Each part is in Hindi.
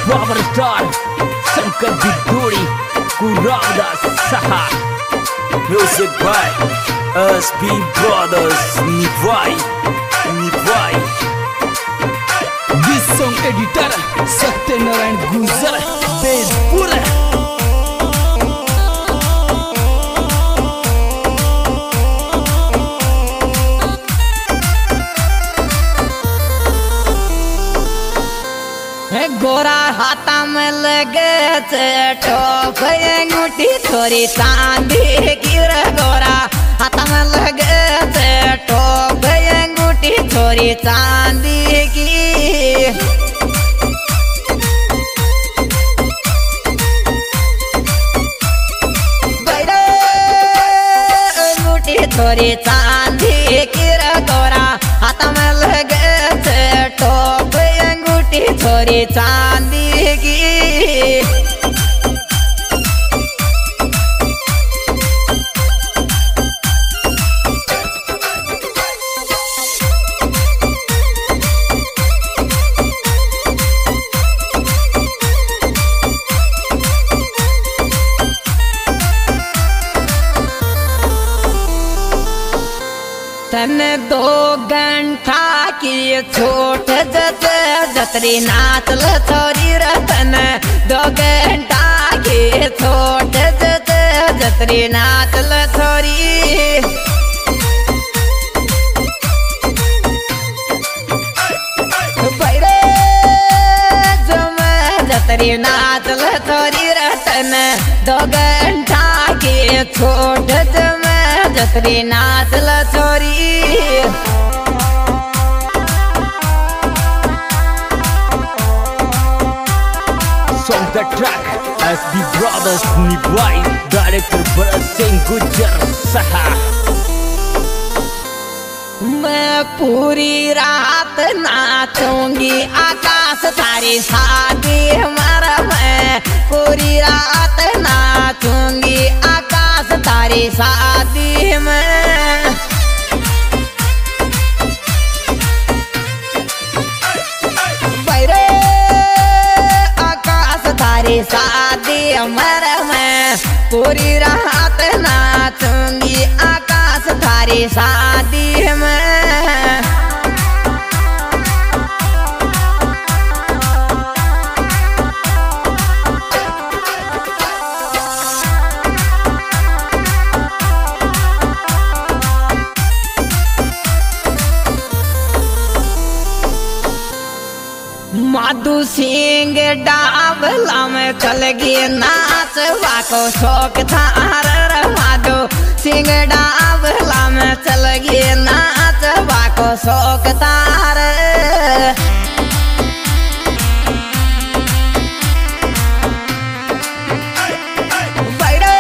पावर स्टार शंकर बिदोड़ी कुरावदास सहा म्यूजिक बाय एसपी ब्रदर्स निभाई this song editor Satyanarayan Gujar Bejpur गोरा हाथा में लगे टोप अंगूठी थोड़ी चांदी की रे गोरा हाथा में लगे टोप अंगूठी थोड़ी चांदी की अंगूठी थोड़ी चांदी की रे गोरा हाथा में लगे टोप थोड़ी चांदी की तन 2 घंटा की छोट जतरी नाचल छोरी रतन 2 घंटा की छोट जतरी नाचल छोरी बैरे जतरी नाचल छोरी रतन 2 घंटा की छोट जतरी नाचल छोरी Song the track SB Brothers निभाई डायरेक्टर भरत सिंह गुजर सहा मैं पूरी रात नाचूंगी आकाश थारी शादी हमारा मैं पूरी रात नाचूंगी आकाश थारी शादी में बैरे आकाश थारी शादी हमारा मैं पूरी रात नाचूंगी आकाश थारी शादी में माधु सिंह डाबला में चल गए नाचवा को शौक था माधु सिंह डाबला में चल गए नाचवा को शौक था बड़े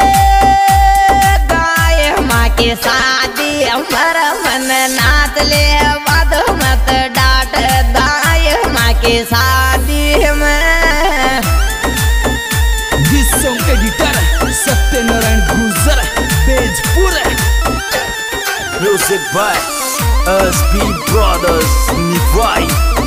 गाय माँ की शादी हमारा मन नाच ले वादो मत डांट दाय माँ की शादी में this song editor Satyanarayan Gujar Bejpur music by SP brothers निभाई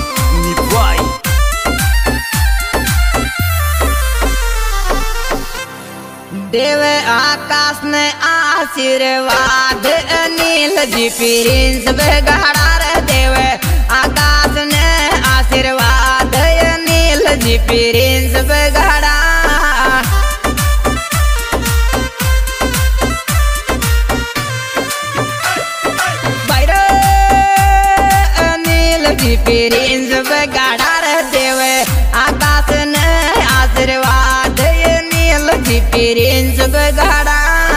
देव आकाश ने आशीर्वाद अनिल जी प्रिंस बेगाड़ा रे देव आकाश ने आशीर्वाद अनिल जी प्रिंस बेगाड़ा बैरे अनिल जी प्रिंस बेगाड़ा रे देव आकाश ने आशीर्वाद अनिल जी प्रिंस बेगाड़ा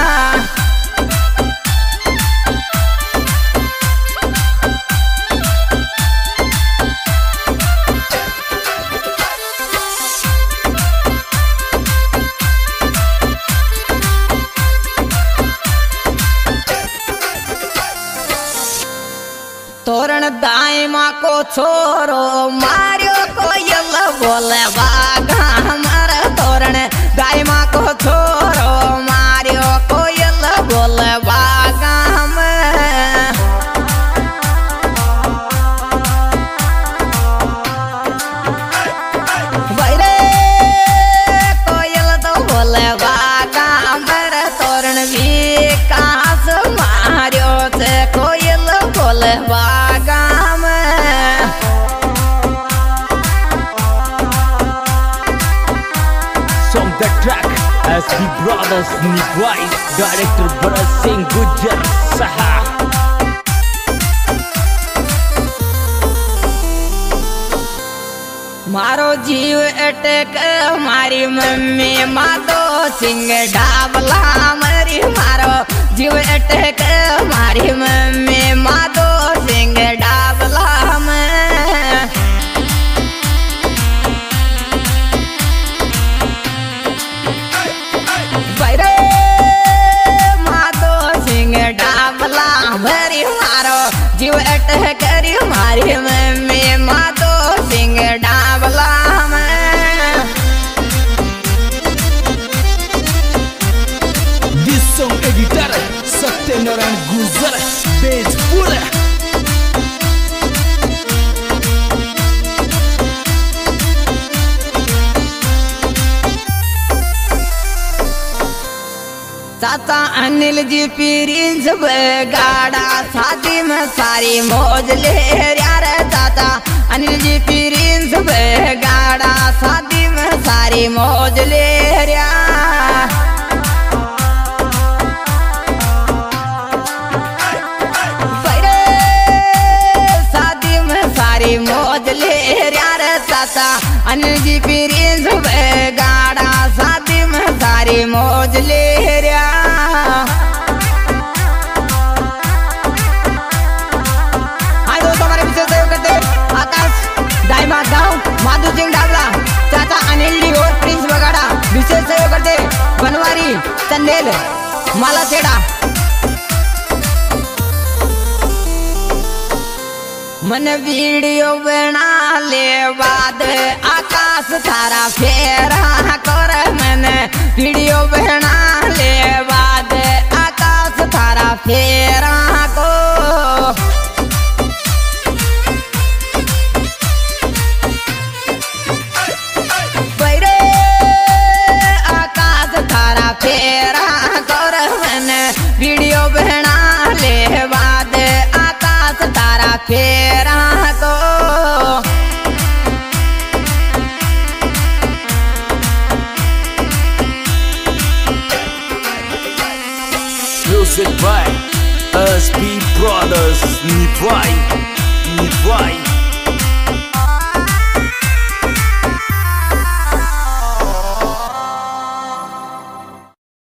तोरण दाई माँ को छोरो मारियो को यल बोले बागा हमारा तोरण दाई माँ को छोरो मारियो को यल बोले बागा बैरे SB Brothers Nibwai, Director Bharat Singh Gujjar Saha. मारो जीव अटक मारी मम्मी माधो सिंह डाबला मरी मारो जीव अटक मारी मम्मी माधो सिंह डाबला माधो सिंह डाबला मरी मारो जीव अटक करी मारी mummy Madho Singh Dabla This song editor Satyanarayan Gujjar Bejpur. चाचा अनिल जी प्रिंस गाड़ा शादी में सारी मौज ले यार चाचा अनिल जी प्रिंस गाड़ा शादी में सारी मौज ले रहा शादी में सारी मौज ले यार चाचा अनिल जी प्रिंस गाड़ा शादी में सारी मौज ले रहा माधु सिंह डाबला चाचा अनिल जी और प्रिंस बगाड़ा विशेष सहयोग करते बनवारी चंदेल माला सेड़ा मन वीडियो बना ले बाद आकाश थारा फेरा कर मन वीडियो बना ले बाद आकाश थारा फेरा को फेरा कर मन वीडियो बना ले बाद आकाश तारा फेरा को Music by SB Brothers Nibwai.